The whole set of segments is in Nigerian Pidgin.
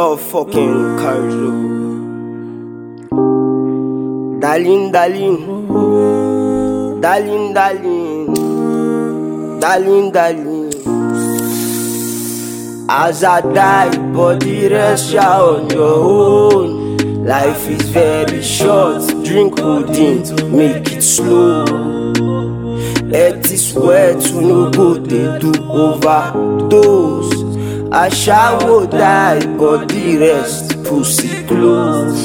motherfucking Carlo. Darling, darling, darling, darling, darling, darling. As I die, body rest ya on your own. Life is very short, drink codeine, make it slow. Let is wet to no go, they do overdose. I shall die, body rest, pussy close.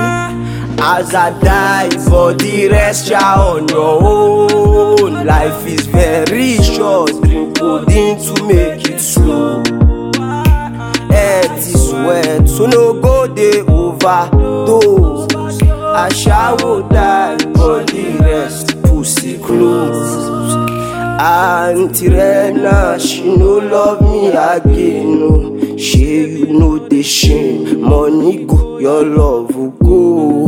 As I die, body rest ya on your own. Life is very short, drink codeine to make it slow. Head is wet, so no go they overdose. I shall die, body rest, pussy close. Auntie Rena, she no love me again, no. She you know the shame, money go, your love will go.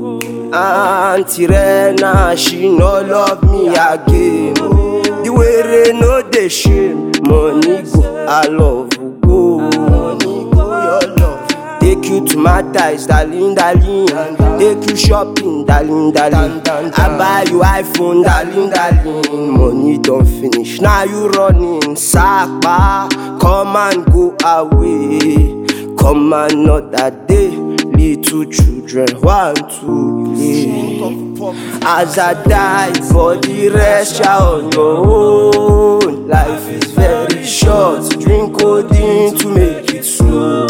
Auntie Rena, she no love me again, no. The way they know the shame, money go, I love will go. Money go, your love. Take you to my ties, darling, darling. Take you shopping, darling, darling. I buy you iPhone, darling, darling. Money don't finish, now you running. Sakpa, come and go away. Come another day. Little children want to play. As I die, body rest ya on your own. Life is very short, drink codeine to make it slow.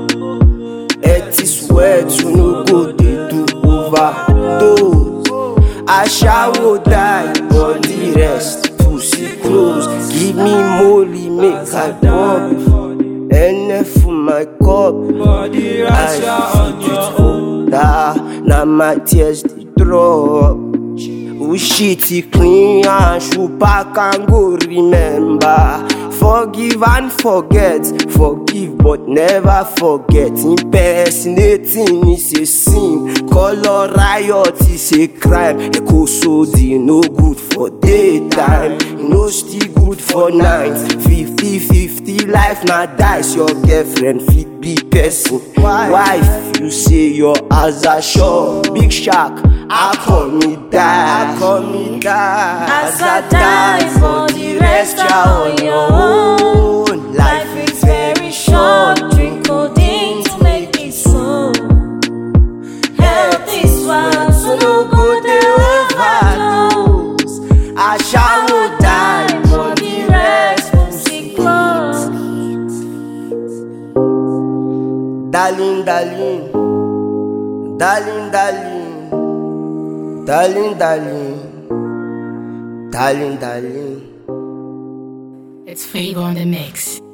It is wet to no go, they do overdose. I shall die, body rest, pussy close. Give me molly, make I pop. NF for my cup, body rest, I feed it holder. Now my tears they drop. Oh shitty clean and shoe pack and go remember. Forgive and forget, forgive but never forget. Impersonating is a sin, color riot is a crime. Echo sodi no good for daytime, no still good for night. 50-50 life na dice, your girlfriend fit be person. Wife you say your eyes are sure, big shark. I call me die, I call me die. As I die, for the rest ya on your own. Life is very short, drink codeine to make it so. Health is wild, so no go they overdose. I shall die, for the rest, pussy close. darling, darling, darling, darling. Darling, darling, darling, darling. It's Flavor on the mix.